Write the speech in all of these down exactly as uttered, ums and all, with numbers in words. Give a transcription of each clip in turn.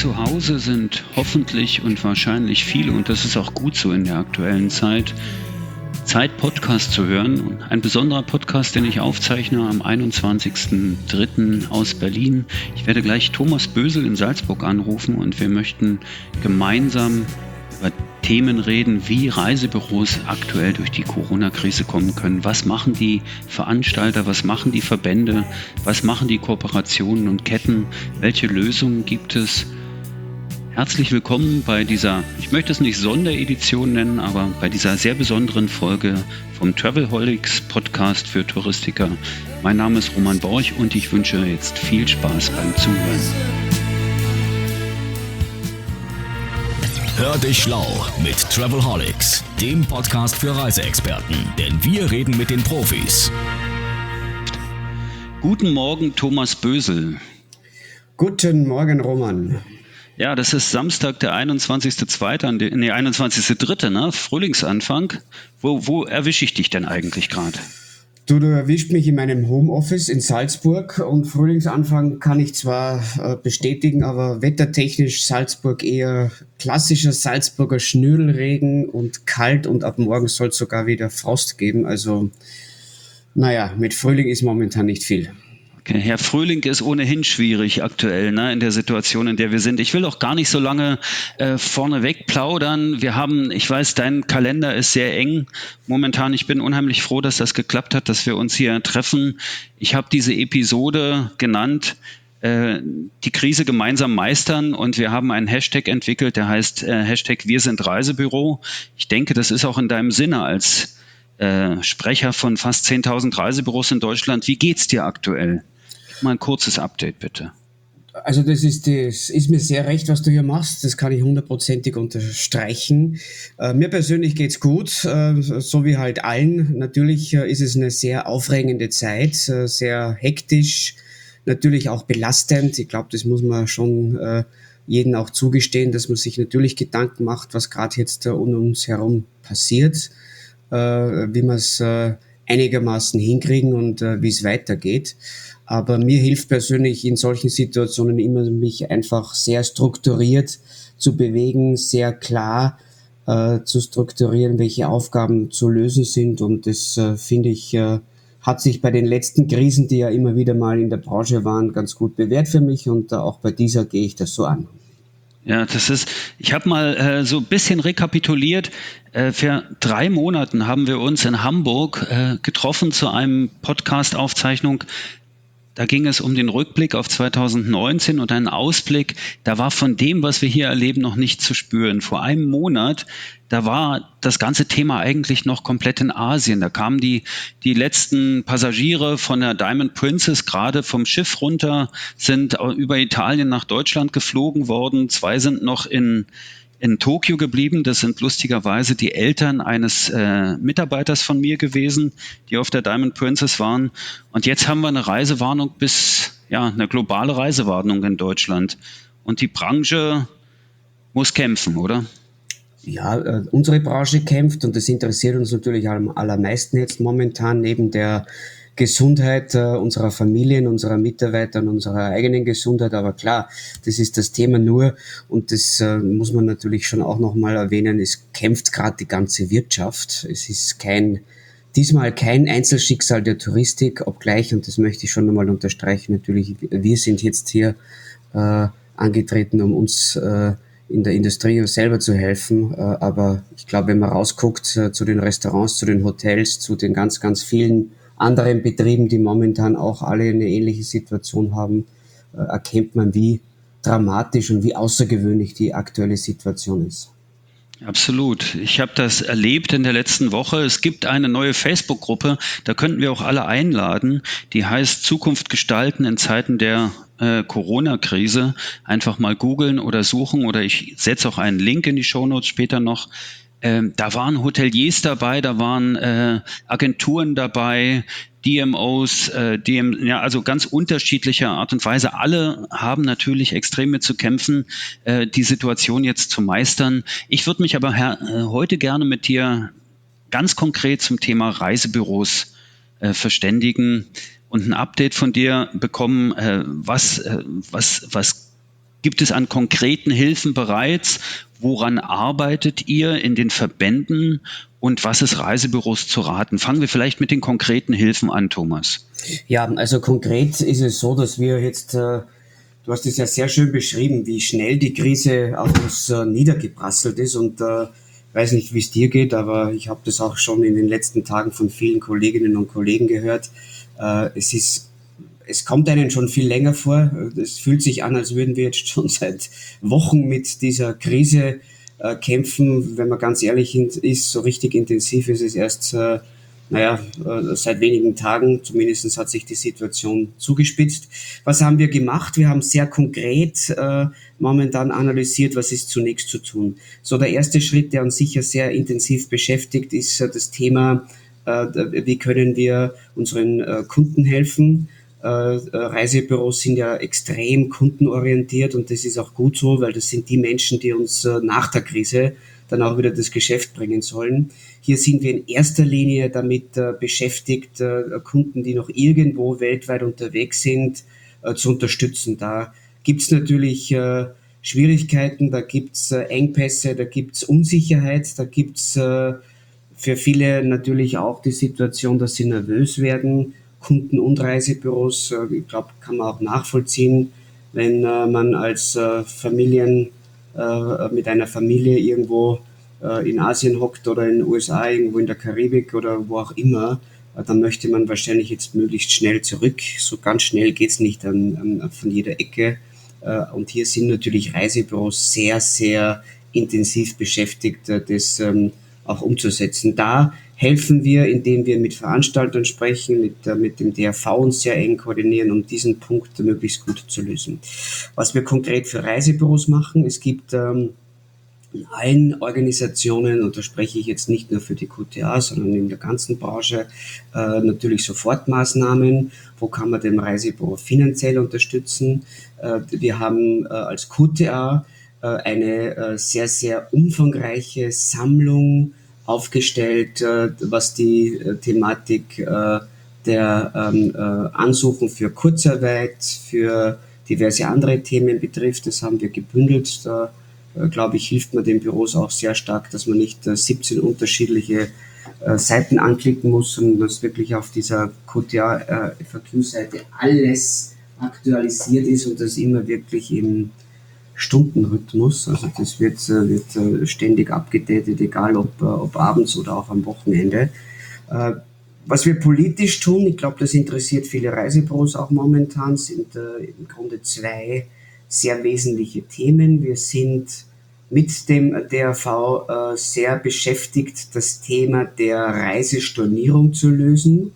zu Hause sind hoffentlich und wahrscheinlich viele, und das ist auch gut so in der aktuellen Zeit, Zeit, Podcast zu hören. Ein besonderer Podcast, den ich aufzeichne am einundzwanzigsten dritten aus Berlin. Ich werde gleich Thomas Bösel in Salzburg anrufen und wir möchten gemeinsam über Themen reden, wie Reisebüros aktuell durch die Corona-Krise kommen können. Was machen die Veranstalter, was machen die Verbände, was machen die Kooperationen und Ketten, welche Lösungen gibt es? Herzlich willkommen bei dieser, ich möchte es nicht Sonderedition nennen, aber bei dieser sehr besonderen Folge vom Travelholics Podcast für Touristiker. Mein Name ist Roman Borch und ich wünsche jetzt viel Spaß beim Zuhören. Hör dich schlau mit Travelholics, dem Podcast für Reiseexperten, denn wir reden mit den Profis. Guten Morgen, Thomas Bösel. Guten Morgen, Roman. Ja, das ist Samstag, der einundzwanzigste zweite, nee, einundzwanzigste dritte, ne? Frühlingsanfang. Wo, wo erwische ich dich denn eigentlich gerade? Du, du erwischt mich in meinem Homeoffice in Salzburg und Frühlingsanfang kann ich zwar äh, bestätigen, aber wettertechnisch Salzburg eher klassischer Salzburger Schnürlregen und kalt und ab morgen soll es sogar wieder Frost geben. Also, naja, mit Frühling ist momentan nicht viel. Okay, Herr Frühling ist ohnehin schwierig aktuell, ne, in der Situation, in der wir sind. Ich will auch gar nicht so lange äh, vorneweg plaudern. Wir haben, ich weiß, dein Kalender ist sehr eng momentan. Ich bin unheimlich froh, dass das geklappt hat, dass wir uns hier treffen. Ich habe diese Episode genannt, äh, die Krise gemeinsam meistern, und wir haben einen Hashtag entwickelt, der heißt äh, Hashtag Wir sind Reisebüro. Ich denke, das ist auch in deinem Sinne als äh, Sprecher von fast zehntausend Reisebüros in Deutschland. Wie geht's dir aktuell? Mal ein kurzes Update, bitte. Also das ist, das ist mir sehr recht, was du hier machst. Das kann ich hundertprozentig unterstreichen. Äh, mir persönlich geht's gut, äh, so wie halt allen. Natürlich äh, ist es eine sehr aufregende Zeit, äh, sehr hektisch, natürlich auch belastend. Ich glaube, das muss man schon äh, jedem auch zugestehen, dass man sich natürlich Gedanken macht, was gerade jetzt äh, um uns herum passiert, äh, wie wir es äh, einigermaßen hinkriegen und äh, wie es weitergeht. Aber mir hilft persönlich in solchen Situationen immer, mich einfach sehr strukturiert zu bewegen, sehr klar äh, zu strukturieren, welche Aufgaben zu lösen sind. Und das, äh, finde ich, äh, hat sich bei den letzten Krisen, die ja immer wieder mal in der Branche waren, ganz gut bewährt für mich. Und äh, auch bei dieser gehe ich das so an. Ja, das ist, ich habe mal äh, so ein bisschen rekapituliert. Äh, vor drei Monaten haben wir uns in Hamburg äh, getroffen zu einem Podcast-Aufzeichnung. Da ging es um den Rückblick auf zweitausendneunzehn und einen Ausblick. Da war von dem, was wir hier erleben, noch nicht zu spüren. Vor einem Monat, da war das ganze Thema eigentlich noch komplett in Asien. Da kamen die, die letzten Passagiere von der Diamond Princess gerade vom Schiff runter, sind über Italien nach Deutschland geflogen worden. Zwei sind noch in in Tokio geblieben. Das sind lustigerweise die Eltern eines äh, Mitarbeiters von mir gewesen, die auf der Diamond Princess waren. Und jetzt haben wir eine Reisewarnung bis, ja, eine globale Reisewarnung in Deutschland. Und die Branche muss kämpfen, oder? Ja, äh, unsere Branche kämpft und das interessiert uns natürlich am allermeisten jetzt momentan neben der Gesundheit äh, unserer Familien, unserer Mitarbeiter und unserer eigenen Gesundheit. Aber klar, das ist das Thema nur und das äh, muss man natürlich schon auch nochmal erwähnen. Es kämpft gerade die ganze Wirtschaft. Es ist kein, diesmal kein Einzelschicksal der Touristik, obgleich, und das möchte ich schon nochmal unterstreichen, natürlich, wir sind jetzt hier äh, angetreten, um uns äh, in der Industrie selber zu helfen. Äh, aber ich glaube, wenn man rausguckt äh, zu den Restaurants, zu den Hotels, zu den ganz, ganz vielen anderen Betrieben, die momentan auch alle eine ähnliche Situation haben, äh, erkennt man, wie dramatisch und wie außergewöhnlich die aktuelle Situation ist. Absolut. Ich habe das erlebt in der letzten Woche. Es gibt eine neue Facebook-Gruppe, da könnten wir auch alle einladen, die heißt Zukunft gestalten in Zeiten der äh, Corona-Krise. Einfach mal googeln oder suchen, oder ich setze auch einen Link in die Shownotes später noch. Ähm, da waren Hoteliers dabei, da waren äh, Agenturen dabei, D M Os, äh, D M, ja, also ganz unterschiedlicher Art und Weise. Alle haben natürlich extrem mit zu kämpfen, äh, die Situation jetzt zu meistern. Ich würde mich aber her, äh, heute gerne mit dir ganz konkret zum Thema Reisebüros äh, verständigen und ein Update von dir bekommen, äh, was, äh, was, was gibt es an konkreten Hilfen bereits? Woran arbeitet ihr in den Verbänden und was ist Reisebüros zu raten? Fangen wir vielleicht mit den konkreten Hilfen an, Thomas. Ja, also konkret ist es so, dass wir jetzt, äh, du hast es ja sehr schön beschrieben, wie schnell die Krise auf uns äh, niedergeprasselt ist und äh, ich weiß nicht, wie es dir geht, aber ich habe das auch schon in den letzten Tagen von vielen Kolleginnen und Kollegen gehört. Äh, es ist Es kommt einem schon viel länger vor. Es fühlt sich an, als würden wir jetzt schon seit Wochen mit dieser Krise äh, kämpfen. Wenn man ganz ehrlich ist, so richtig intensiv ist es erst, äh, naja, äh, seit wenigen Tagen. Zumindest hat sich die Situation zugespitzt. Was haben wir gemacht? Wir haben sehr konkret äh, momentan analysiert, was ist zunächst zu tun. So, der erste Schritt, der uns sicher sehr intensiv beschäftigt, ist äh, das Thema, äh, wie können wir unseren äh, Kunden helfen. Äh, Reisebüros sind ja extrem kundenorientiert und das ist auch gut so, weil das sind die Menschen, die uns äh, nach der Krise dann auch wieder das Geschäft bringen sollen. Hier sind wir in erster Linie damit äh, beschäftigt, äh, Kunden, die noch irgendwo weltweit unterwegs sind, äh, zu unterstützen. Da gibt's natürlich äh, Schwierigkeiten, da gibt's äh, Engpässe, da gibt's Unsicherheit, da gibt's äh, für viele natürlich auch die Situation, dass sie nervös werden. Kunden- und Reisebüros, ich glaube, kann man auch nachvollziehen, wenn äh, man als äh, Familien äh, mit einer Familie irgendwo äh, in Asien hockt oder in den U S A, irgendwo in der Karibik oder wo auch immer, äh, dann möchte man wahrscheinlich jetzt möglichst schnell zurück. So ganz schnell geht's nicht an, an, von jeder Ecke. Äh, und hier sind natürlich Reisebüros sehr, sehr intensiv beschäftigt, äh, das ähm, auch umzusetzen. Da helfen wir, indem wir mit Veranstaltern sprechen, mit, äh, mit dem D R V uns sehr eng koordinieren, um diesen Punkt möglichst gut zu lösen. Was wir konkret für Reisebüros machen, es gibt ähm, in allen Organisationen, und da spreche ich jetzt nicht nur für die Q T A, sondern in der ganzen Branche, äh, natürlich Sofortmaßnahmen. Wo kann man den Reisebüro finanziell unterstützen? Äh, wir haben äh, als Q T A äh, eine äh, sehr, sehr umfangreiche Sammlung aufgestellt, äh, was die äh, Thematik äh, der ähm, äh, Ansuchen für Kurzarbeit, für diverse andere Themen betrifft. Das haben wir gebündelt. Da, äh, glaube ich, hilft man den Büros auch sehr stark, dass man nicht äh, siebzehn unterschiedliche äh, Seiten anklicken muss, sondern dass wirklich auf dieser Q T A-F A Q-Seite alles aktualisiert ist und das immer wirklich im Stundenrhythmus, also das wird, wird ständig abgedatet, egal ob, ob abends oder auch am Wochenende. Was wir politisch tun, ich glaube, das interessiert viele Reisebüros auch momentan, sind im Grunde zwei sehr wesentliche Themen. Wir sind mit dem D R V sehr beschäftigt, das Thema der Reisestornierung zu lösen.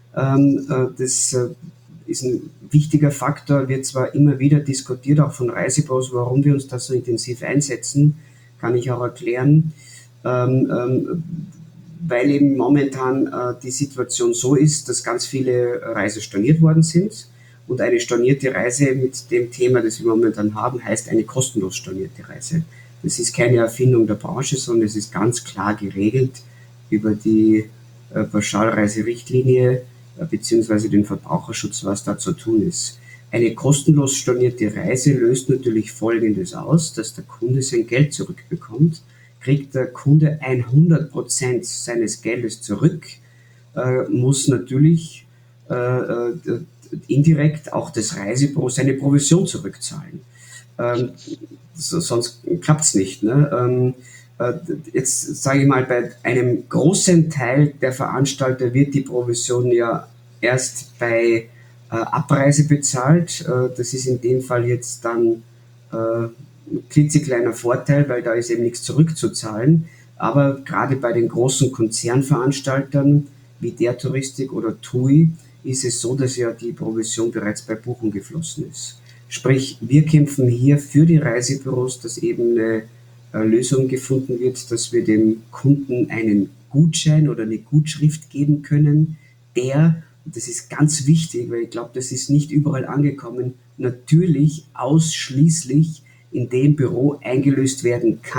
Das ist ein wichtiger Faktor, wird zwar immer wieder diskutiert, auch von Reisebüros, warum wir uns da so intensiv einsetzen, kann ich auch erklären, ähm, ähm, weil eben momentan äh, die Situation so ist, dass ganz viele Reisen storniert worden sind und eine stornierte Reise mit dem Thema, das wir momentan haben, heißt eine kostenlos stornierte Reise. Das ist keine Erfindung der Branche, sondern es ist ganz klar geregelt über die äh, Pauschalreiserichtlinie beziehungsweise den Verbraucherschutz, was da zu tun ist. Eine kostenlos stornierte Reise löst natürlich Folgendes aus, dass der Kunde sein Geld zurückbekommt. Kriegt der Kunde hundert Prozent seines Geldes zurück, äh, muss natürlich äh, äh, indirekt auch das Reisebüro seine Provision zurückzahlen. Ähm, so, sonst klappt's nicht. Ne? Ähm, Jetzt sage ich mal, bei einem großen Teil der Veranstalter wird die Provision ja erst bei äh, Abreise bezahlt. Äh, das ist in dem Fall jetzt dann äh, ein klitzekleiner Vorteil, weil da ist eben nichts zurückzuzahlen. Aber gerade bei den großen Konzernveranstaltern wie der Touristik oder T U I ist es so, dass ja die Provision bereits bei Buchung geflossen ist. Sprich, wir kämpfen hier für die Reisebüros, dass eben eine Lösung gefunden wird, dass wir dem Kunden einen Gutschein oder eine Gutschrift geben können, der, und das ist ganz wichtig, weil ich glaube, das ist nicht überall angekommen, natürlich ausschließlich in dem Büro eingelöst werden kann,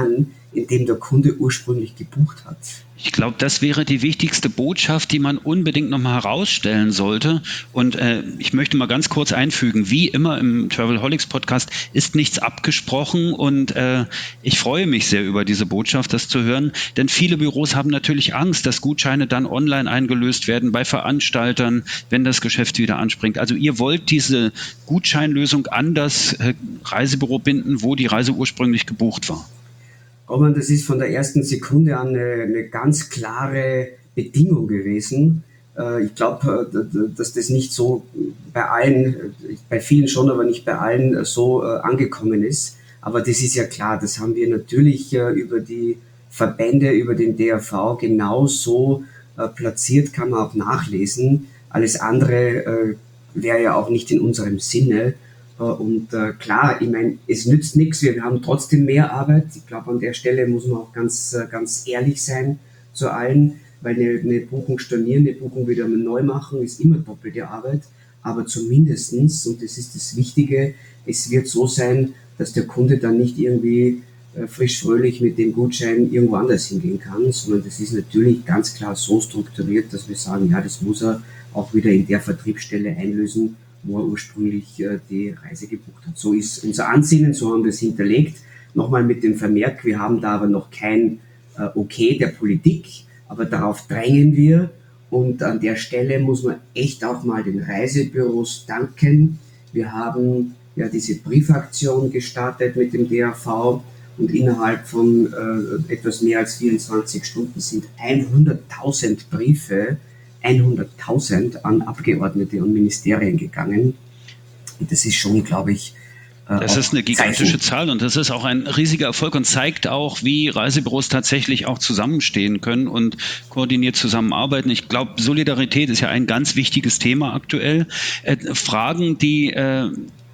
in dem der Kunde ursprünglich gebucht hat. Ich glaube, das wäre die wichtigste Botschaft, die man unbedingt nochmal herausstellen sollte. Und äh, ich möchte mal ganz kurz einfügen, wie immer im Travelholics Podcast ist nichts abgesprochen und äh, ich freue mich sehr über diese Botschaft, das zu hören, denn viele Büros haben natürlich Angst, dass Gutscheine dann online eingelöst werden bei Veranstaltern, wenn das Geschäft wieder anspringt. Also ihr wollt diese Gutscheinlösung an das äh, Reisebüro binden, wo die Reise ursprünglich gebucht war. Roman, das ist von der ersten Sekunde an eine, eine ganz klare Bedingung gewesen. Äh, ich glaube, äh, dass das nicht so bei allen, bei vielen schon, aber nicht bei allen so äh, angekommen ist. Aber das ist ja klar, das haben wir natürlich äh, über die Verbände, über den D R V genau so äh, platziert, kann man auch nachlesen. Alles andere äh, wäre ja auch nicht in unserem Sinne. Und äh, klar, ich meine, es nützt nichts, wir haben trotzdem mehr Arbeit. Ich glaube, an der Stelle muss man auch ganz, äh, ganz ehrlich sein zu allen, weil eine, eine Buchung stornieren, eine Buchung wieder mal neu machen, ist immer doppelte Arbeit. Aber zumindestens, und das ist das Wichtige, es wird so sein, dass der Kunde dann nicht irgendwie äh, frisch fröhlich mit dem Gutschein irgendwo anders hingehen kann, sondern das ist natürlich ganz klar so strukturiert, dass wir sagen, ja, das muss er auch wieder in der Vertriebsstelle einlösen, wo er ursprünglich äh, die Reise gebucht hat. So ist unser Ansinnen, so haben wir es hinterlegt. Nochmal mit dem Vermerk, wir haben da aber noch kein äh, Okay der Politik, aber darauf drängen wir. Und an der Stelle muss man echt auch mal den Reisebüros danken. Wir haben ja diese Briefaktion gestartet mit dem D R V und innerhalb von äh, etwas mehr als vierundzwanzig Stunden sind hunderttausend Briefe hunderttausend an Abgeordnete und Ministerien gegangen. Und das ist schon, glaube ich, äh, Das ist eine gigantische Zeichen. Zahl und das ist auch ein riesiger Erfolg und zeigt auch, wie Reisebüros tatsächlich auch zusammenstehen können und koordiniert zusammenarbeiten. Ich glaube, Solidarität ist ja ein ganz wichtiges Thema aktuell. Äh, Fragen, die äh,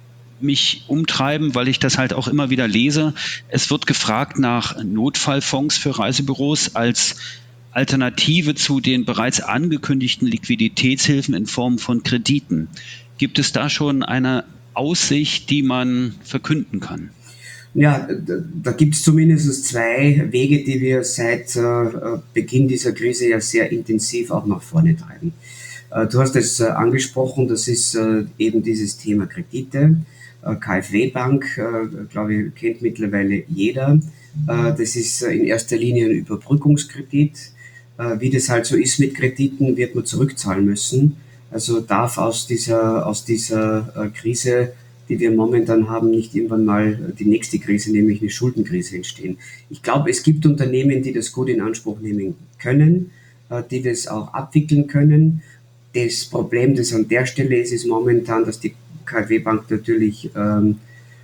mich umtreiben, weil ich das halt auch immer wieder lese. Es wird gefragt nach Notfallfonds für Reisebüros als Alternative zu den bereits angekündigten Liquiditätshilfen in Form von Krediten. Gibt es da schon eine Aussicht, die man verkünden kann? Ja, da, da gibt es zumindest zwei Wege, die wir seit äh, Beginn dieser Krise ja sehr intensiv auch nach vorne treiben. Äh, du hast es äh, angesprochen, das ist äh, eben dieses Thema Kredite. Äh, K f W Bank, äh, glaube ich, kennt mittlerweile jeder. Äh, das ist äh, in erster Linie ein Überbrückungskredit. Wie das halt so ist mit Krediten, wird man zurückzahlen müssen. Also darf aus dieser, aus dieser äh, Krise, die wir momentan haben, nicht irgendwann mal die nächste Krise, nämlich eine Schuldenkrise entstehen. Ich glaube, es gibt Unternehmen, die das gut in Anspruch nehmen können, äh, die das auch abwickeln können. Das Problem, das an der Stelle ist, ist momentan, dass die K f W Bank natürlich ähm,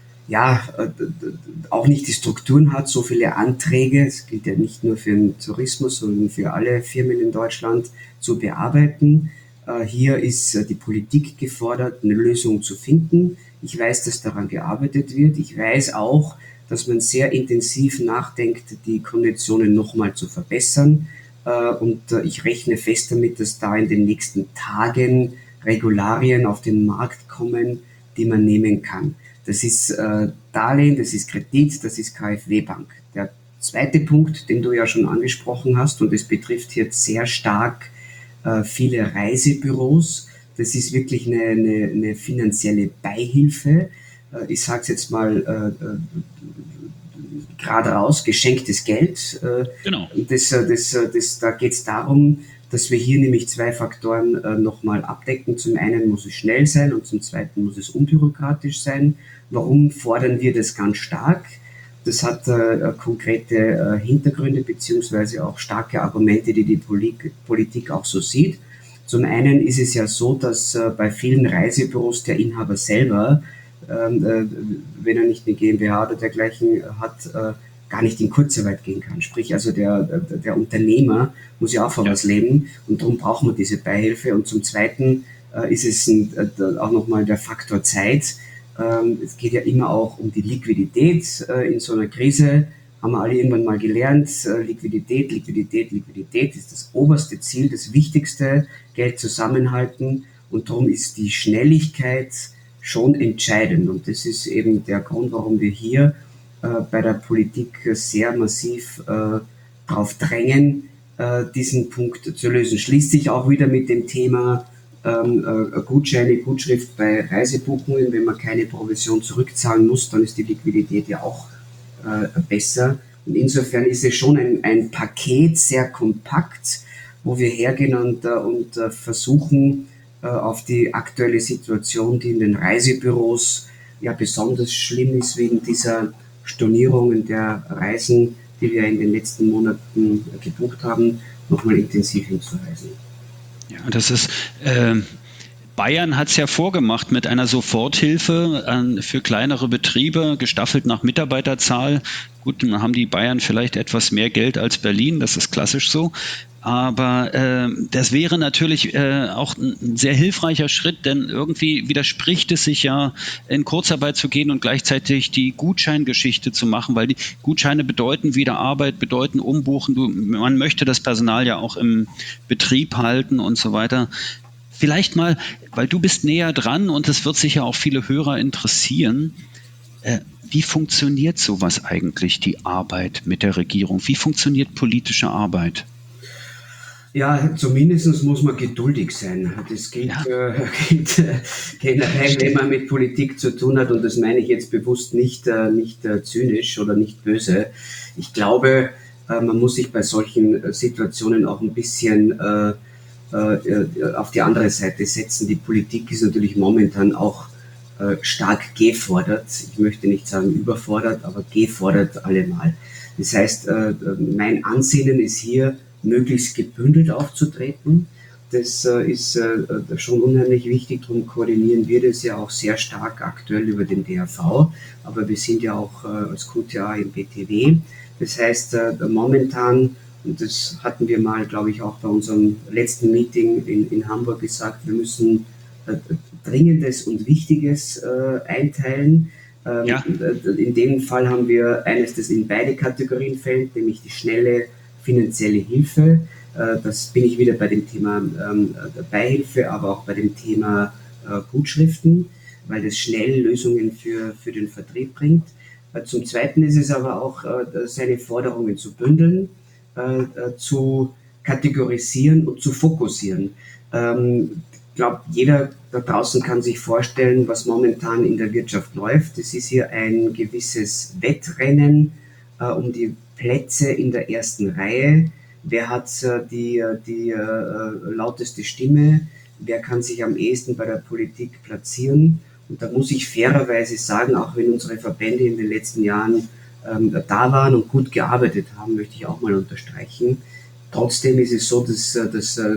ja, auch nicht die Strukturen hat, so viele Anträge, es gilt ja nicht nur für den Tourismus, sondern für alle Firmen in Deutschland, zu bearbeiten. Hier ist die Politik gefordert, eine Lösung zu finden. Ich weiß, dass daran gearbeitet wird. Ich weiß auch, dass man sehr intensiv nachdenkt, die Konditionen nochmal zu verbessern. Und ich rechne fest damit, dass da in den nächsten Tagen Regularien auf den Markt kommen, die man nehmen kann. Das ist äh, Darlehen, das ist Kredit, das ist K f W Bank. Der zweite Punkt, den du ja schon angesprochen hast, und das betrifft jetzt sehr stark äh, viele Reisebüros, das ist wirklich eine, eine, eine finanzielle Beihilfe. Äh, ich sage es jetzt mal äh, äh, gerade raus, geschenktes Geld. Äh, genau. Das, das, das, da geht es darum, dass wir hier nämlich zwei Faktoren äh, nochmal abdecken. Zum einen muss es schnell sein und zum zweiten muss es unbürokratisch sein. Warum fordern wir das ganz stark? Das hat äh, konkrete äh, Hintergründe beziehungsweise auch starke Argumente, die die Poli- Politik auch so sieht. Zum einen ist es ja so, dass äh, bei vielen Reisebüros der Inhaber selber, ähm, äh, wenn er nicht eine GmbH oder dergleichen hat, äh, gar nicht in Kurzarbeit gehen kann. Sprich, also der, der, der Unternehmer muss ja auch von ja. was leben und darum braucht man diese Beihilfe. Und zum Zweiten äh, ist es ein, äh, auch nochmal der Faktor Zeit. Ähm, es geht ja immer auch um die Liquidität. Äh, in so einer Krise haben wir alle irgendwann mal gelernt, äh, Liquidität, Liquidität, Liquidität ist das oberste Ziel, das Wichtigste, Geld zusammenhalten. Und darum ist die Schnelligkeit schon entscheidend. Und das ist eben der Grund, warum wir hier äh, bei der Politik sehr massiv äh, darauf drängen, äh, diesen Punkt zu lösen. Schließt sich auch wieder mit dem Thema ähm, äh, Gutscheine, Gutschrift bei Reisebuchungen. Wenn man keine Provision zurückzahlen muss, dann ist die Liquidität ja auch äh, besser. Und insofern ist es schon ein, ein Paket, sehr kompakt, wo wir hergehen und, und uh, versuchen, uh, auf die aktuelle Situation, die in den Reisebüros ja besonders schlimm ist, wegen dieser Stornierungen der Reisen, die wir in den letzten Monaten gebucht haben, nochmal intensiv hinzuweisen. Ja, das ist... Äh Bayern hat es ja vorgemacht mit einer Soforthilfe äh, für kleinere Betriebe, gestaffelt nach Mitarbeiterzahl. Gut, dann haben die Bayern vielleicht etwas mehr Geld als Berlin, das ist klassisch so. Aber äh, das wäre natürlich äh, auch ein sehr hilfreicher Schritt, denn irgendwie widerspricht es sich ja, in Kurzarbeit zu gehen und gleichzeitig die Gutscheingeschichte zu machen, weil die Gutscheine bedeuten wieder Arbeit, bedeuten Umbuchen. Du, man möchte das Personal ja auch im Betrieb halten und so weiter. Vielleicht mal, weil du bist näher dran und es wird sicher auch viele Hörer interessieren, äh, wie funktioniert sowas eigentlich, die Arbeit mit der Regierung? Wie funktioniert politische Arbeit? Ja, zumindest muss man geduldig sein. Das gilt, ja. äh, gilt äh, generell, wenn man mit Politik zu tun hat, und das meine ich jetzt bewusst nicht, äh, nicht äh, zynisch oder nicht böse. Ich glaube, äh, man muss sich bei solchen äh, Situationen auch ein bisschen äh, auf die andere Seite setzen. Die Politik ist natürlich momentan auch äh, stark gefordert. Ich möchte nicht sagen überfordert, aber gefordert allemal. Das heißt, äh, mein Ansinnen ist hier, möglichst gebündelt aufzutreten. Das äh, ist äh, schon unheimlich wichtig. Darum koordinieren wir das ja auch sehr stark aktuell über den D R V. Aber wir sind ja auch äh, als Q T A im B T W. Das heißt, äh, momentan, und das hatten wir mal, glaube ich, auch bei unserem letzten Meeting in, in Hamburg gesagt, wir müssen äh, Dringendes und Wichtiges äh, einteilen. Ähm, ja. In dem Fall haben wir eines, das in beide Kategorien fällt, nämlich die schnelle finanzielle Hilfe. Äh, das bin ich wieder bei dem Thema ähm, Beihilfe, aber auch bei dem Thema äh, Gutschriften, weil das schnell Lösungen für, für den Vertrieb bringt. Äh, zum Zweiten ist es aber auch, äh, seine Forderungen zu bündeln, Äh, zu kategorisieren und zu fokussieren. Ähm, ich glaube, jeder da draußen kann sich vorstellen, was momentan in der Wirtschaft läuft. Es ist hier ein gewisses Wettrennen äh, um die Plätze in der ersten Reihe. Wer hat äh, die, die äh, lauteste Stimme? Wer kann sich am ehesten bei der Politik platzieren? Und da muss ich fairerweise sagen, auch wenn unsere Verbände in den letzten Jahren da waren und gut gearbeitet haben, möchte ich auch mal unterstreichen. Trotzdem ist es so, dass, dass äh,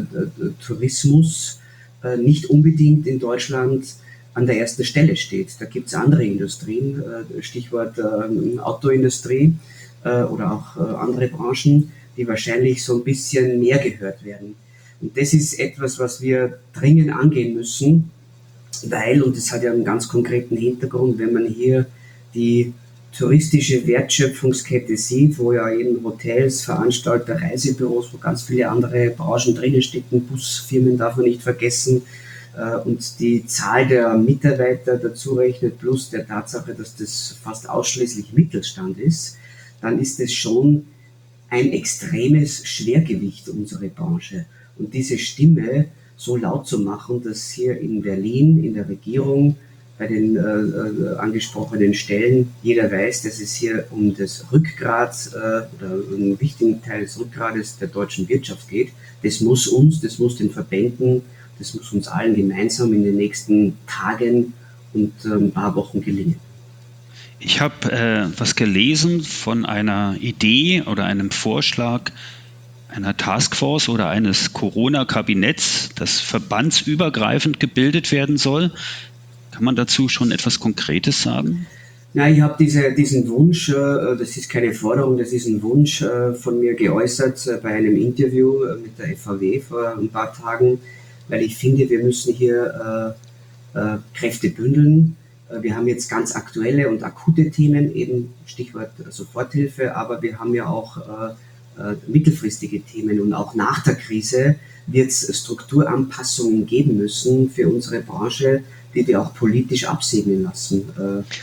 Tourismus äh, nicht unbedingt in Deutschland an der ersten Stelle steht. Da gibt es andere Industrien, äh, Stichwort äh, Autoindustrie äh, oder auch äh, andere Branchen, die wahrscheinlich so ein bisschen mehr gehört werden. Und das ist etwas, was wir dringend angehen müssen, weil, und das hat ja einen ganz konkreten Hintergrund, wenn man hier die touristische Wertschöpfungskette sieht, wo ja eben Hotels, Veranstalter, Reisebüros, wo ganz viele andere Branchen drinnen stecken, Busfirmen darf man nicht vergessen, äh, und die Zahl der Mitarbeiter dazu rechnet, plus der Tatsache, dass das fast ausschließlich Mittelstand ist, dann ist es schon ein extremes Schwergewicht unserer Branche. Und diese Stimme so laut zu machen, dass hier in Berlin, in der Regierung, bei den äh, angesprochenen Stellen jeder weiß, dass es hier um das Rückgrat äh, oder einen wichtigen Teil des Rückgrades der deutschen Wirtschaft geht. Das muss uns, das muss den Verbänden, das muss uns allen gemeinsam in den nächsten Tagen und äh, ein paar Wochen gelingen. Ich habe äh, was gelesen von einer Idee oder einem Vorschlag einer Taskforce oder eines Corona-Kabinetts, das verbandsübergreifend gebildet werden soll. Kann man dazu schon etwas Konkretes sagen? Ja, ich habe diese, diesen Wunsch, äh, das ist keine Forderung, das ist ein Wunsch äh, von mir geäußert äh, bei einem Interview äh, mit der F A W vor ein paar Tagen, weil ich finde, wir müssen hier äh, äh, Kräfte bündeln. Äh, wir haben jetzt ganz aktuelle und akute Themen, eben Stichwort Soforthilfe, aber wir haben ja auch äh, äh, mittelfristige Themen, und auch nach der Krise wird es Strukturanpassungen geben müssen für unsere Branche, die wir auch politisch absegnen lassen.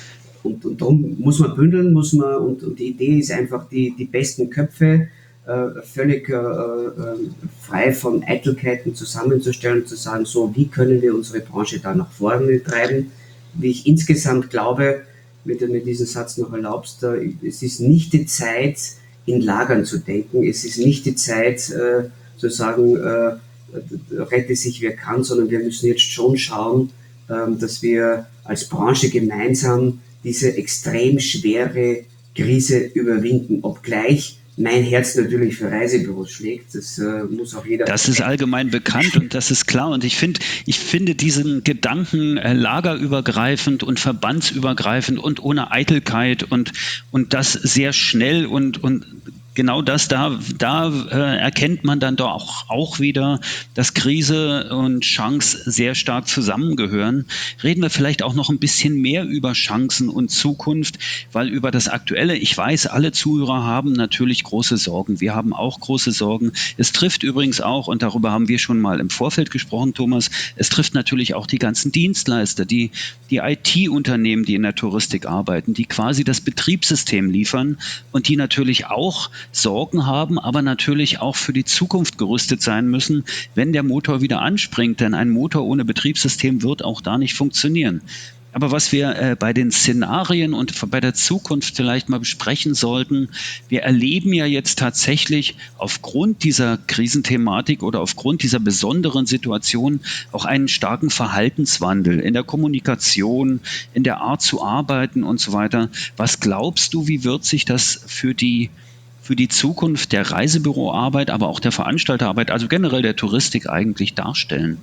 Und, und darum muss man bündeln, muss man, und, und die Idee ist einfach, die, die besten Köpfe äh, völlig äh, äh, frei von Eitelkeiten zusammenzustellen und zu sagen, so, wie können wir unsere Branche da nach vorne treiben? Wie ich insgesamt glaube, wenn du mir diesen Satz noch erlaubst, äh, es ist nicht die Zeit, in Lagern zu denken, es ist nicht die Zeit, äh, zu sagen, äh, rette sich wer kann, sondern wir müssen jetzt schon schauen, äh, dass wir als Branche gemeinsam diese extrem schwere Krise überwinden, obgleich mein Herz natürlich für Reisebüros schlägt. Das äh, muss auch jeder. Das ist allgemein bekannt und das ist klar. Und ich finde, ich finde diesen Gedanken äh, lagerübergreifend und verbandsübergreifend und ohne Eitelkeit und, und das sehr schnell und, und genau das, da, da äh, erkennt man dann doch auch, auch wieder, dass Krise und Chance sehr stark zusammengehören. Reden wir vielleicht auch noch ein bisschen mehr über Chancen und Zukunft, weil über das Aktuelle, ich weiß, alle Zuhörer haben natürlich große Sorgen. Wir haben auch große Sorgen. Es trifft übrigens auch, und darüber haben wir schon mal im Vorfeld gesprochen, Thomas, es trifft natürlich auch die ganzen Dienstleister, die, die I T-Unternehmen, die in der Touristik arbeiten, die quasi das Betriebssystem liefern und die natürlich auch Sorgen haben, aber natürlich auch für die Zukunft gerüstet sein müssen, wenn der Motor wieder anspringt. Denn ein Motor ohne Betriebssystem wird auch da nicht funktionieren. Aber was wir äh, bei den Szenarien und bei der Zukunft vielleicht mal besprechen sollten, wir erleben ja jetzt tatsächlich aufgrund dieser Krisenthematik oder aufgrund dieser besonderen Situation auch einen starken Verhaltenswandel in der Kommunikation, in der Art zu arbeiten und so weiter. Was glaubst du, wie wird sich das für die für die Zukunft der Reisebüroarbeit, aber auch der Veranstalterarbeit, also generell der Touristik eigentlich darstellen?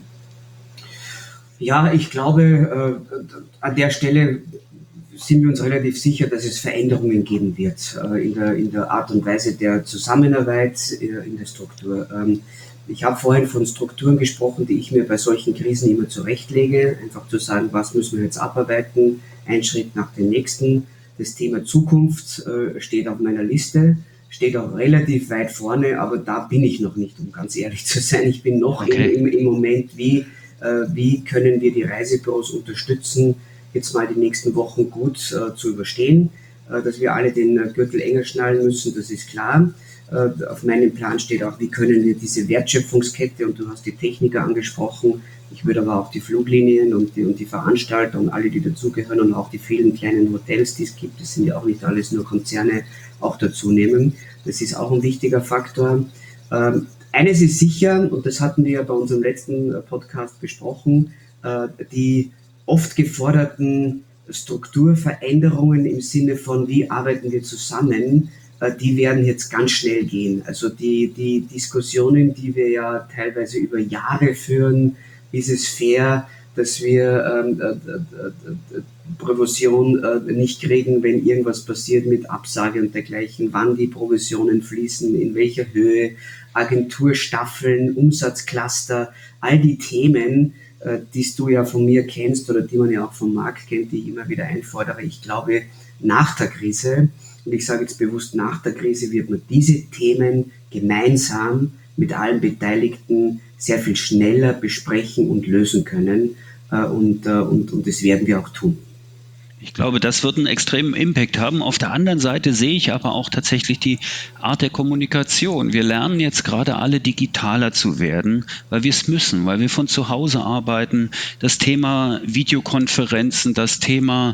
Ja, ich glaube, äh, an der Stelle sind wir uns relativ sicher, dass es Veränderungen geben wird äh, in, der, in der Art und Weise der Zusammenarbeit, äh, in der Struktur. Ähm, ich habe vorhin von Strukturen gesprochen, die ich mir bei solchen Krisen immer zurechtlege, einfach zu sagen, was müssen wir jetzt abarbeiten, ein Schritt nach dem nächsten. Das Thema Zukunft äh, steht auf meiner Liste. Steht auch relativ weit vorne, aber da bin ich noch nicht, um ganz ehrlich zu sein. Ich bin noch okay. im, im Moment, wie, äh, wie können wir die Reisebüros unterstützen, jetzt mal die nächsten Wochen gut äh, zu überstehen. Äh, dass wir alle den äh, Gürtel enger schnallen müssen, das ist klar. Äh, auf meinem Plan steht auch, wie können wir diese Wertschöpfungskette, und du hast die Techniker angesprochen, ich würde aber auch die Fluglinien und die, und die Veranstalter und alle, die dazugehören und auch die vielen kleinen Hotels, die es gibt, das sind ja auch nicht alles nur Konzerne, auch dazu nehmen. Das ist auch ein wichtiger Faktor. Ähm, eines ist sicher, und das hatten wir ja bei unserem letzten Podcast besprochen, äh, die oft geforderten Strukturveränderungen im Sinne von, wie arbeiten wir zusammen, äh, die werden jetzt ganz schnell gehen. Also die, die Diskussionen, die wir ja teilweise über Jahre führen, ist es fair, dass wir ähm, äh, äh, Provision äh, nicht kriegen, wenn irgendwas passiert mit Absage und dergleichen, wann die Provisionen fließen, in welcher Höhe, Agenturstaffeln, Umsatzcluster, all die Themen, äh, die du ja von mir kennst oder die man ja auch vom Markt kennt, die ich immer wieder einfordere. Ich glaube, nach der Krise, und ich sage jetzt bewusst nach der Krise, wird man diese Themen gemeinsam mit allen Beteiligten sehr viel schneller besprechen und lösen können. Äh, und, äh, und, und das werden wir auch tun. Ich glaube, das wird einen extremen Impact haben. Auf der anderen Seite sehe ich aber auch tatsächlich die Art der Kommunikation. Wir lernen jetzt gerade alle digitaler zu werden, weil wir es müssen, weil wir von zu Hause arbeiten. Das Thema Videokonferenzen, das Thema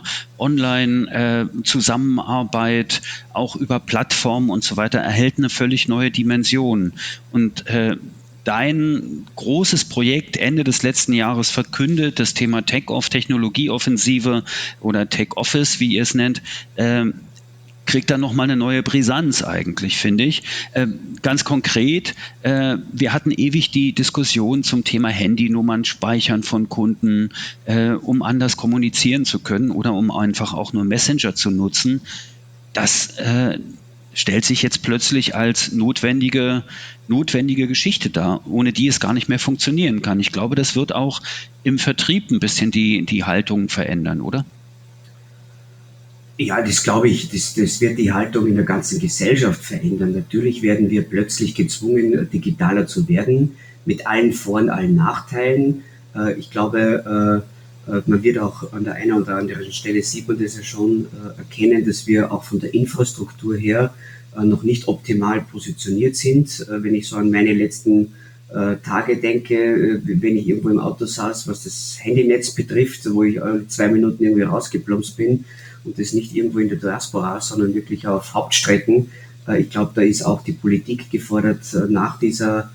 Online-Zusammenarbeit, äh, auch über Plattformen und so weiter, erhält eine völlig neue Dimension. Und äh, Dein großes Projekt Ende des letzten Jahres verkündet, das Thema Tech-Off, Technologieoffensive oder Tech-Office, wie ihr es nennt, äh, kriegt dann nochmal eine neue Brisanz eigentlich, finde ich. Äh, ganz konkret, äh, wir hatten ewig die Diskussion zum Thema Handynummern speichern von Kunden, äh, um anders kommunizieren zu können oder um einfach auch nur Messenger zu nutzen. Das äh, stellt sich jetzt plötzlich als notwendige, notwendige Geschichte dar, ohne die es gar nicht mehr funktionieren kann. Ich glaube, das wird auch im Vertrieb ein bisschen die, die Haltung verändern, oder? Ja, das glaube ich, das, das wird die Haltung in der ganzen Gesellschaft verändern. Natürlich werden wir plötzlich gezwungen, digitaler zu werden, mit allen Vor- und allen Nachteilen. Ich glaube, Man wird auch an der einen oder anderen Stelle, sieht man das ja schon, erkennen, dass wir auch von der Infrastruktur her noch nicht optimal positioniert sind. Wenn ich so an meine letzten Tage denke, wenn ich irgendwo im Auto saß, was das Handynetz betrifft, wo ich zwei Minuten irgendwie rausgeplumpst bin und das nicht irgendwo in der Diaspora, sondern wirklich auf Hauptstrecken. Ich glaube, da ist auch die Politik gefordert, nach dieser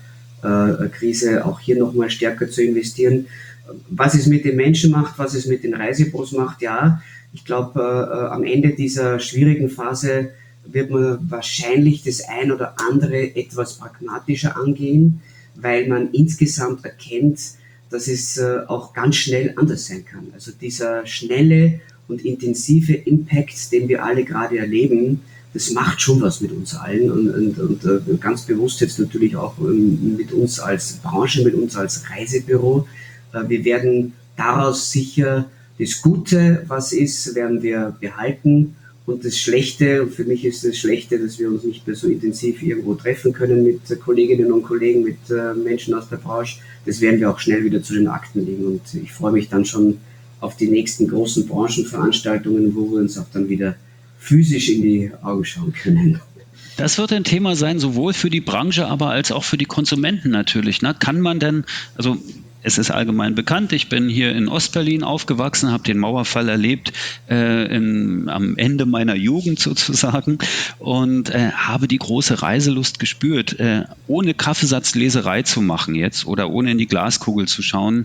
Krise auch hier nochmal stärker zu investieren. Was es mit den Menschen macht, was es mit den Reisebüros macht, ja, ich glaube, äh, am Ende dieser schwierigen Phase wird man wahrscheinlich das ein oder andere etwas pragmatischer angehen, weil man insgesamt erkennt, dass es äh, auch ganz schnell anders sein kann. Also dieser schnelle und intensive Impact, den wir alle gerade erleben, das macht schon was mit uns allen und, und, und äh, ganz bewusst jetzt natürlich auch ähm, mit uns als Branche, mit uns als Reisebüro. Wir werden daraus sicher das Gute, was ist, werden wir behalten und das Schlechte, und für mich ist das Schlechte, dass wir uns nicht mehr so intensiv irgendwo treffen können mit Kolleginnen und Kollegen, mit Menschen aus der Branche, das werden wir auch schnell wieder zu den Akten legen und ich freue mich dann schon auf die nächsten großen Branchenveranstaltungen, wo wir uns auch dann wieder physisch in die Augen schauen können. Das wird ein Thema sein, sowohl für die Branche, aber als auch für die Konsumenten natürlich. Ne? Kann man denn, also es ist allgemein bekannt, ich bin hier in Ostberlin aufgewachsen, habe den Mauerfall erlebt äh, in, am Ende meiner Jugend sozusagen und äh, habe die große Reiselust gespürt, äh, ohne Kaffeesatzleserei zu machen jetzt oder ohne in die Glaskugel zu schauen.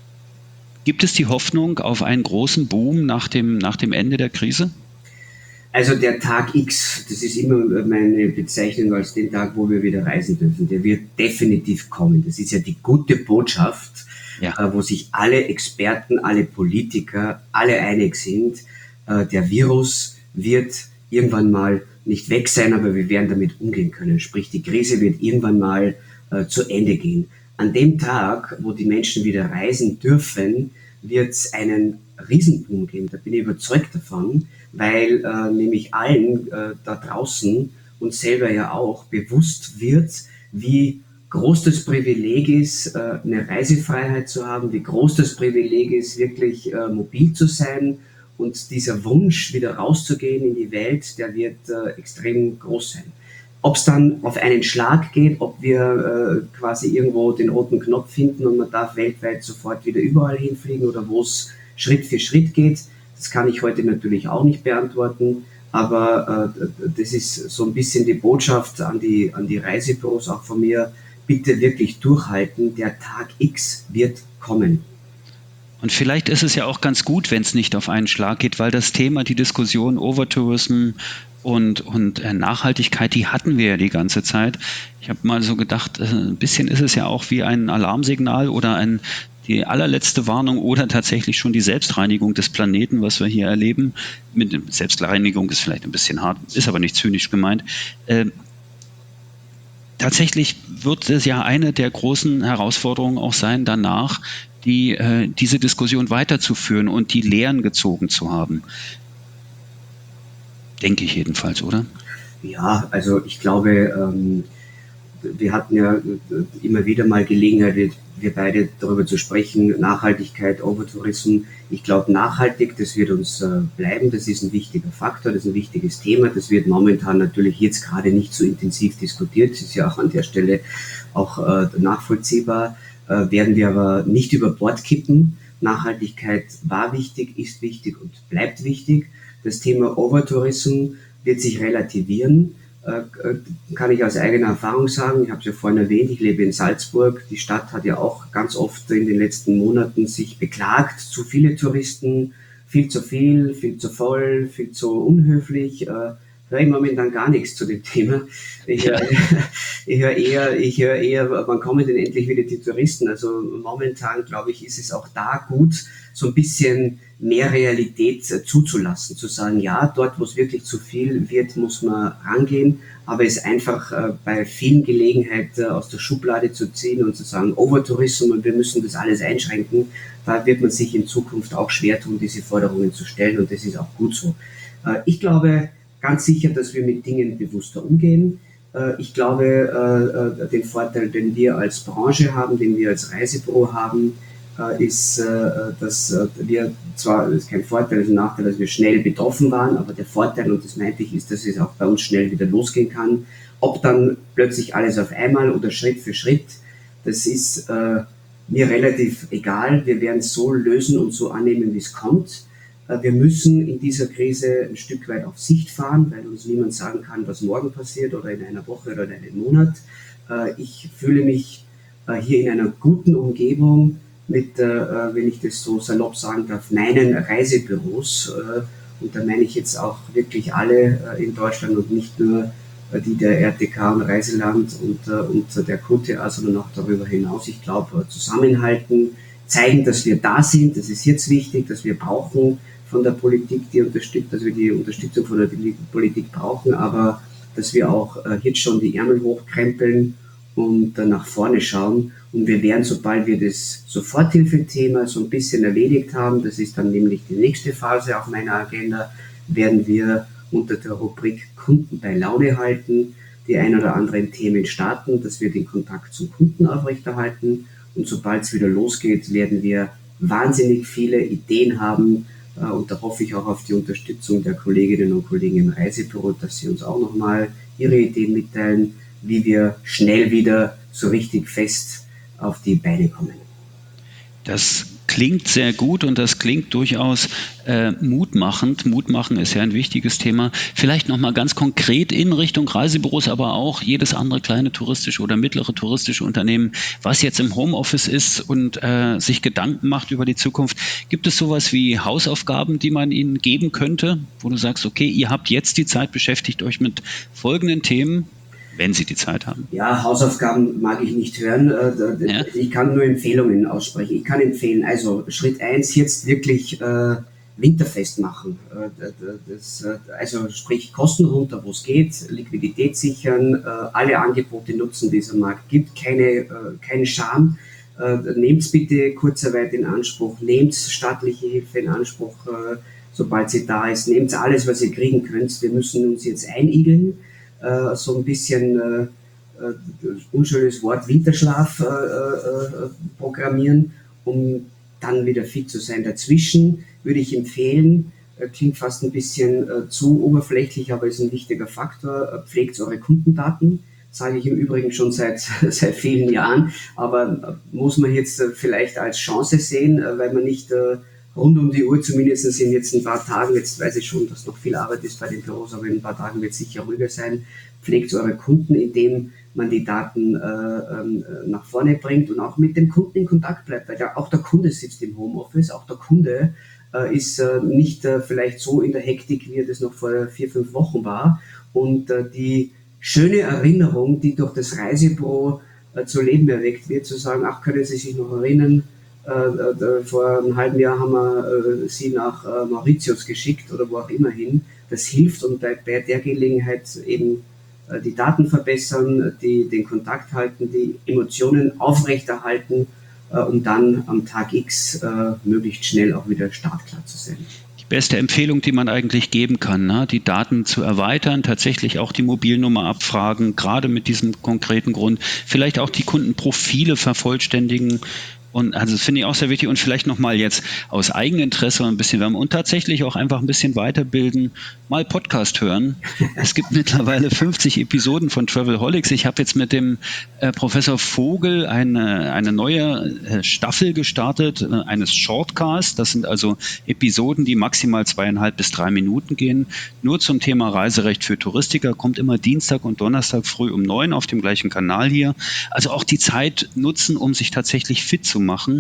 Gibt es die Hoffnung auf einen großen Boom nach dem, nach dem Ende der Krise? Also der Tag X, das ist immer meine Bezeichnung als den Tag, wo wir wieder reisen dürfen, der wird definitiv kommen. Das ist ja die gute Botschaft, ja. äh, wo sich alle Experten, alle Politiker, alle einig sind, äh, der Virus wird irgendwann mal nicht weg sein, aber wir werden damit umgehen können. Sprich, die Krise wird irgendwann mal äh, zu Ende gehen. An dem Tag, wo die Menschen wieder reisen dürfen, wird es einen Riesenboom geben. Da bin ich überzeugt davon, weil äh, nämlich allen äh, da draußen und selber ja auch bewusst wird, wie groß das Privileg ist, äh, eine Reisefreiheit zu haben, wie groß das Privileg ist, wirklich äh, mobil zu sein und dieser Wunsch, wieder rauszugehen in die Welt, der wird äh, extrem groß sein. Ob es dann auf einen Schlag geht, ob wir äh, quasi irgendwo den roten Knopf finden und man darf weltweit sofort wieder überall hinfliegen oder wo es Schritt für Schritt geht, das kann ich heute natürlich auch nicht beantworten, aber äh, das ist so ein bisschen die Botschaft an die, an die Reisebüros auch von mir, bitte wirklich durchhalten, der Tag X wird kommen. Und vielleicht ist es ja auch ganz gut, wenn es nicht auf einen Schlag geht, weil das Thema, die Diskussion Overtourism und, und äh, Nachhaltigkeit, die hatten wir ja die ganze Zeit. Ich habe mal so gedacht, äh, ein bisschen ist es ja auch wie ein Alarmsignal oder ein die allerletzte Warnung oder tatsächlich schon die Selbstreinigung des Planeten, was wir hier erleben. Mit Selbstreinigung ist vielleicht ein bisschen hart, ist aber nicht zynisch gemeint. Äh, tatsächlich wird es ja eine der großen Herausforderungen auch sein, danach die, äh, diese Diskussion weiterzuführen und die Lehren gezogen zu haben. Denke ich jedenfalls, oder? Ja, also ich glaube, ähm, wir hatten ja immer wieder mal Gelegenheit, wir beide darüber zu sprechen, Nachhaltigkeit, Overtourism. Ich glaube, nachhaltig, das wird uns äh, bleiben, das ist ein wichtiger Faktor, das ist ein wichtiges Thema, das wird momentan natürlich jetzt gerade nicht so intensiv diskutiert, das ist ja auch an der Stelle auch äh, nachvollziehbar, äh, werden wir aber nicht über Bord kippen. Nachhaltigkeit war wichtig, ist wichtig und bleibt wichtig. Das Thema Overtourism wird sich relativieren. Kann ich aus eigener Erfahrung sagen, ich habe es ja vorhin erwähnt, ich lebe in Salzburg, die Stadt hat ja auch ganz oft in den letzten Monaten sich beklagt, zu viele Touristen, viel zu viel, viel zu voll, viel zu unhöflich, äh, höre ich momentan gar nichts zu dem Thema. Ich, ja. äh, ich höre eher, ich höre eher, wann kommen denn endlich wieder die Touristen? Also momentan, glaube ich, ist es auch da gut, so ein bisschen mehr Realität zuzulassen, zu sagen, ja, dort, wo es wirklich zu viel wird, muss man rangehen, aber es einfach äh, bei vielen Gelegenheiten äh, aus der Schublade zu ziehen und zu sagen, Overtourismus und wir müssen das alles einschränken, da wird man sich in Zukunft auch schwer tun, diese Forderungen zu stellen und das ist auch gut so. Äh, ich glaube ganz sicher, dass wir mit Dingen bewusster umgehen. Äh, ich glaube, äh, äh, den Vorteil, den wir als Branche haben, den wir als Reisebüro haben, äh, ist, äh, dass äh, wir zwar, das ist kein Vorteil, das ist ein Nachteil, dass wir schnell betroffen waren, aber der Vorteil, und das meinte ich, ist, dass es auch bei uns schnell wieder losgehen kann. Ob dann plötzlich alles auf einmal oder Schritt für Schritt, das ist äh, mir relativ egal. Wir werden es so lösen und so annehmen, wie es kommt. Äh, wir müssen in dieser Krise ein Stück weit auf Sicht fahren, weil uns niemand sagen kann, was morgen passiert oder in einer Woche oder in einem Monat. Äh, ich fühle mich äh, hier in einer guten Umgebung mit, äh, wenn ich das so salopp sagen darf, meinen Reisebüros. Äh, und da meine ich jetzt auch wirklich alle äh, in Deutschland und nicht nur die der R T K und Reiseland und, äh, und der Q T A, sondern auch darüber hinaus. Ich glaube, zusammenhalten, zeigen, dass wir da sind, das ist jetzt wichtig, dass wir brauchen von der Politik die Unterstützung, dass wir die Unterstützung von der Politik brauchen, aber dass wir auch äh, jetzt schon die Ärmel hochkrempeln und äh, nach vorne schauen. Und wir werden, sobald wir das Soforthilfethema so ein bisschen erledigt haben, das ist dann nämlich die nächste Phase auf meiner Agenda, werden wir unter der Rubrik Kunden bei Laune halten, die ein oder anderen Themen starten, dass wir den Kontakt zum Kunden aufrechterhalten. Und sobald es wieder losgeht, werden wir wahnsinnig viele Ideen haben. Und da hoffe ich auch auf die Unterstützung der Kolleginnen und Kollegen im Reisebüro, dass sie uns auch nochmal ihre Ideen mitteilen, wie wir schnell wieder so richtig fest auf die Beine kommen. Das klingt sehr gut und das klingt durchaus äh, mutmachend. Mutmachen ist ja ein wichtiges Thema. Vielleicht nochmal ganz konkret in Richtung Reisebüros, aber auch jedes andere kleine touristische oder mittlere touristische Unternehmen, was jetzt im Homeoffice ist und äh, sich Gedanken macht über die Zukunft. Gibt es sowas wie Hausaufgaben, die man ihnen geben könnte, wo du sagst, okay, ihr habt jetzt die Zeit, beschäftigt euch mit folgenden Themen, wenn Sie die Zeit haben? Ja, Hausaufgaben mag ich nicht hören. Ja. Ich kann nur Empfehlungen aussprechen. Ich kann empfehlen, also Schritt eins, jetzt wirklich äh, winterfest machen. Äh, das, also sprich Kosten runter, wo es geht, Liquidität sichern, äh, alle Angebote nutzen, die es am Markt gibt, keine, äh, keine Scham. Äh, nehmt bitte Kurzarbeit in Anspruch, nehmt staatliche Hilfe in Anspruch, äh, sobald sie da ist, nehmt alles, was ihr kriegen könnt. Wir müssen uns jetzt einigeln. Uh, so ein bisschen uh, uh, unschönes Wort Winterschlaf uh, uh, programmieren, um dann wieder fit zu sein. Dazwischen würde ich empfehlen, uh, klingt fast ein bisschen uh, zu oberflächlich, aber ist ein wichtiger Faktor, uh, pflegt eure Kundendaten, sage ich im Übrigen schon seit, seit vielen Jahren, aber uh, muss man jetzt uh, vielleicht als Chance sehen, uh, weil man nicht uh, rund um die Uhr, zumindest in jetzt ein paar Tagen, jetzt weiß ich schon, dass noch viel Arbeit ist bei den Büros, aber in ein paar Tagen wird es sicher ruhiger sein, pflegt eure Kunden, indem man die Daten äh, äh, nach vorne bringt und auch mit dem Kunden in Kontakt bleibt, weil der, auch der Kunde sitzt im Homeoffice, auch der Kunde äh, ist äh, nicht äh, vielleicht so in der Hektik, wie er das noch vor vier, fünf Wochen war und äh, die schöne Erinnerung, die durch das Reisebüro äh, zu Leben erweckt wird, zu sagen, ach, können Sie sich noch erinnern, Äh, vor einem halben Jahr haben wir äh, sie nach äh, Mauritius geschickt oder wo auch immer hin. Das hilft und bei, bei der Gelegenheit eben äh, die Daten verbessern, die, den Kontakt halten, die Emotionen aufrechterhalten, äh, um dann am Tag X äh, möglichst schnell auch wieder startklar zu sein. Die beste Empfehlung, die man eigentlich geben kann, ne? Die Daten zu erweitern, tatsächlich auch die Mobilnummer abfragen, gerade mit diesem konkreten Grund, vielleicht auch die Kundenprofile vervollständigen. Und also das finde ich auch sehr wichtig und vielleicht nochmal jetzt aus Eigeninteresse ein bisschen wärmen und tatsächlich auch einfach ein bisschen weiterbilden, mal Podcast hören. Es gibt mittlerweile fünfzig Episoden von Travelholics. Ich habe jetzt mit dem äh, Professor Vogel eine, eine neue äh, Staffel gestartet, äh, eines Shortcasts. Das sind also Episoden, die maximal zweieinhalb bis drei Minuten gehen. Nur zum Thema Reiserecht für Touristiker. Kommt immer Dienstag und Donnerstag früh um neun auf dem gleichen Kanal hier. Also auch die Zeit nutzen, um sich tatsächlich fit zu machen.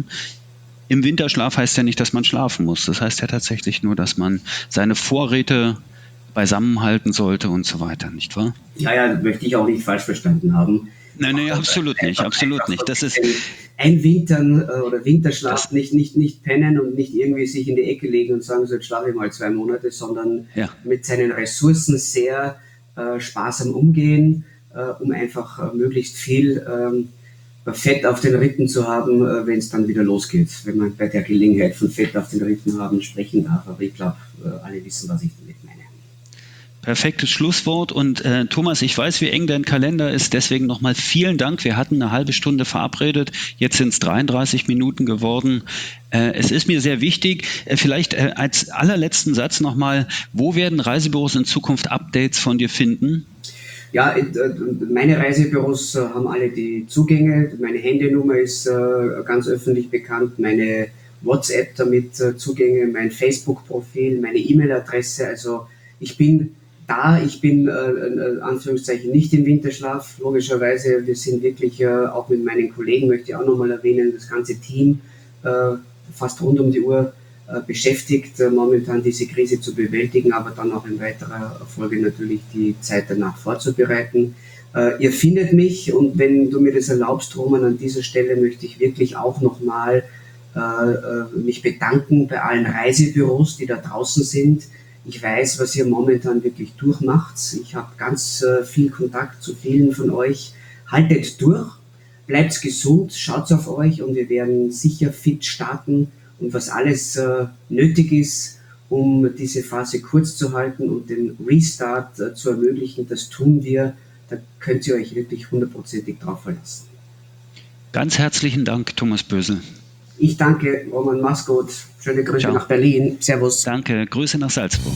Im Winterschlaf heißt ja nicht, dass man schlafen muss. Das heißt ja tatsächlich nur, dass man seine Vorräte beisammenhalten sollte und so weiter, nicht wahr? Ja, ja, das möchte ich auch nicht falsch verstanden haben. Nein, nein, absolut nicht, absolut nicht. Das ist Einwintern oder Winterschlaf, nicht, nicht, nicht pennen und nicht irgendwie sich in die Ecke legen und sagen, so jetzt schlafe ich mal zwei Monate, sondern ja. mit seinen Ressourcen sehr äh, sparsam umgehen, äh, um einfach äh, möglichst viel ähm, Fett auf den Rippen zu haben, wenn es dann wieder losgeht, wenn man bei der Gelegenheit von Fett auf den Rippen haben sprechen darf. Aber ich glaube, alle wissen, was ich damit meine. Perfektes Schlusswort. Und äh, Thomas, ich weiß, wie eng dein Kalender ist, deswegen nochmal vielen Dank. Wir hatten eine halbe Stunde verabredet, jetzt sind es dreiunddreißig Minuten geworden. Äh, es ist mir sehr wichtig, äh, vielleicht äh, als allerletzten Satz nochmal, wo werden Reisebüros in Zukunft Updates von dir finden? Ja, meine Reisebüros haben alle die Zugänge, meine Handynummer ist ganz öffentlich bekannt, meine WhatsApp damit Zugänge, mein Facebook-Profil, meine E-Mail-Adresse, also ich bin da, ich bin äh, Anführungszeichen nicht im Winterschlaf, logischerweise, wir sind wirklich äh, auch mit meinen Kollegen, möchte ich auch nochmal erwähnen, das ganze Team äh, fast rund um die Uhr äh, beschäftigt, äh, momentan diese Krise zu bewältigen, aber dann auch in weiterer Folge natürlich die Zeit danach vorzubereiten. Äh, ihr findet mich und wenn du mir das erlaubst, Roman, an dieser Stelle möchte ich wirklich auch nochmal äh, mich bedanken bei allen Reisebüros, die da draußen sind. Ich weiß, was ihr momentan wirklich durchmacht. Ich habe ganz äh, viel Kontakt zu vielen von euch. Haltet durch, bleibt gesund, schaut auf euch und wir werden sicher fit starten. Und was alles äh, nötig ist, um diese Phase kurz zu halten und den Restart äh, zu ermöglichen, das tun wir. Da könnt ihr euch wirklich hundertprozentig drauf verlassen. Ganz herzlichen Dank, Thomas Bösel. Ich danke, Roman, mach's gut. Schöne Grüße Ciao. nach Berlin. Servus. Danke, Grüße nach Salzburg.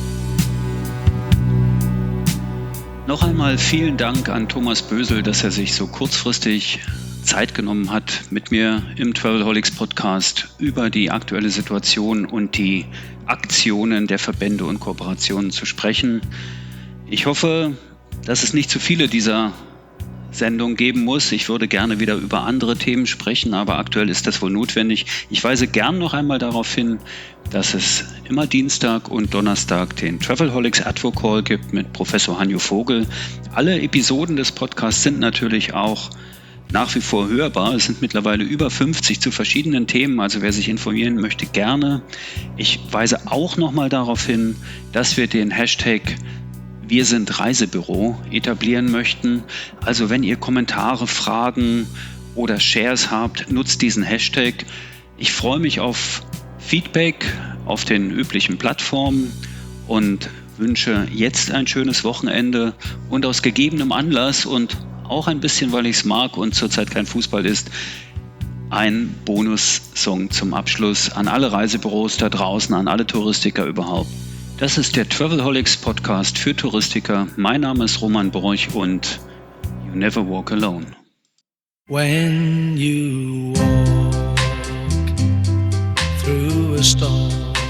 Noch einmal vielen Dank an Thomas Bösel, dass er sich so kurzfristig Zeit genommen hat, mit mir im Travelholics Podcast über die aktuelle Situation und die Aktionen der Verbände und Kooperationen zu sprechen. Ich hoffe, dass es nicht zu viele dieser Sendung geben muss. Ich würde gerne wieder über andere Themen sprechen, aber aktuell ist das wohl notwendig. Ich weise gern noch einmal darauf hin, dass es immer Dienstag und Donnerstag den Travelholics Advo-Call gibt mit Professor Hanjo Vogel. Alle Episoden des Podcasts sind natürlich auch nach wie vor hörbar. Es sind mittlerweile über fünfzig zu verschiedenen Themen, also wer sich informieren möchte, gerne. Ich weise auch noch mal darauf hin, dass wir den Hashtag Wir sind Reisebüro etablieren möchten. Also wenn ihr Kommentare, Fragen oder Shares habt, nutzt diesen Hashtag. Ich freue mich auf Feedback auf den üblichen Plattformen und wünsche jetzt ein schönes Wochenende und aus gegebenem Anlass und auch ein bisschen, weil ich es mag und zurzeit kein Fußball ist, ein Bonussong zum Abschluss an alle Reisebüros da draußen, an alle Touristiker überhaupt. Das ist der Travelholics Podcast für Touristiker. Mein Name ist Roman Borch und You Never Walk Alone. When you walk through a storm,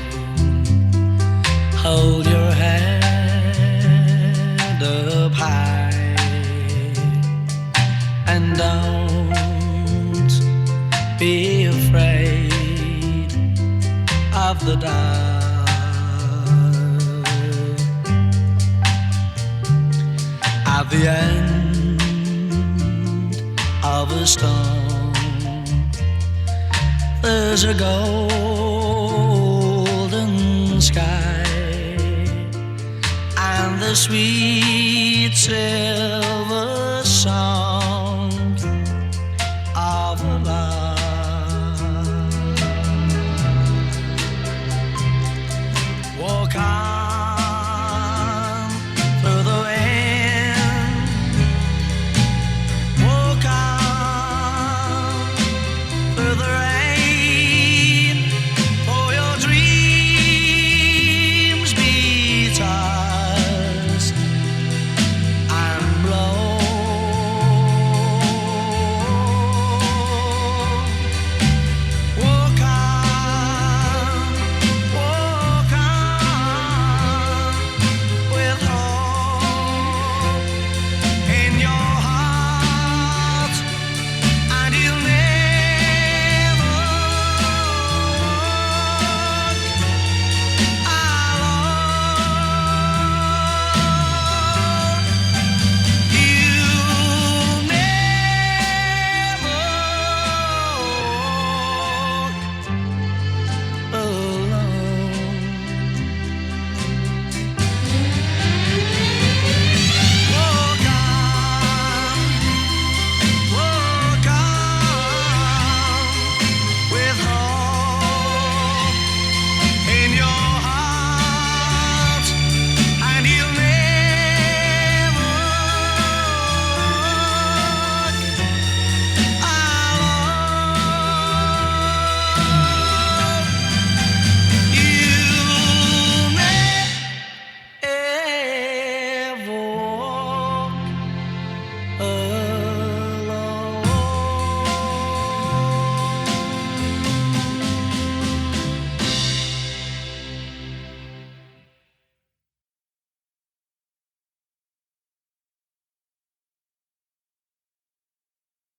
hold your head up high and don't be afraid of the dark. At the end of a storm, there's a golden sky and the sweet silver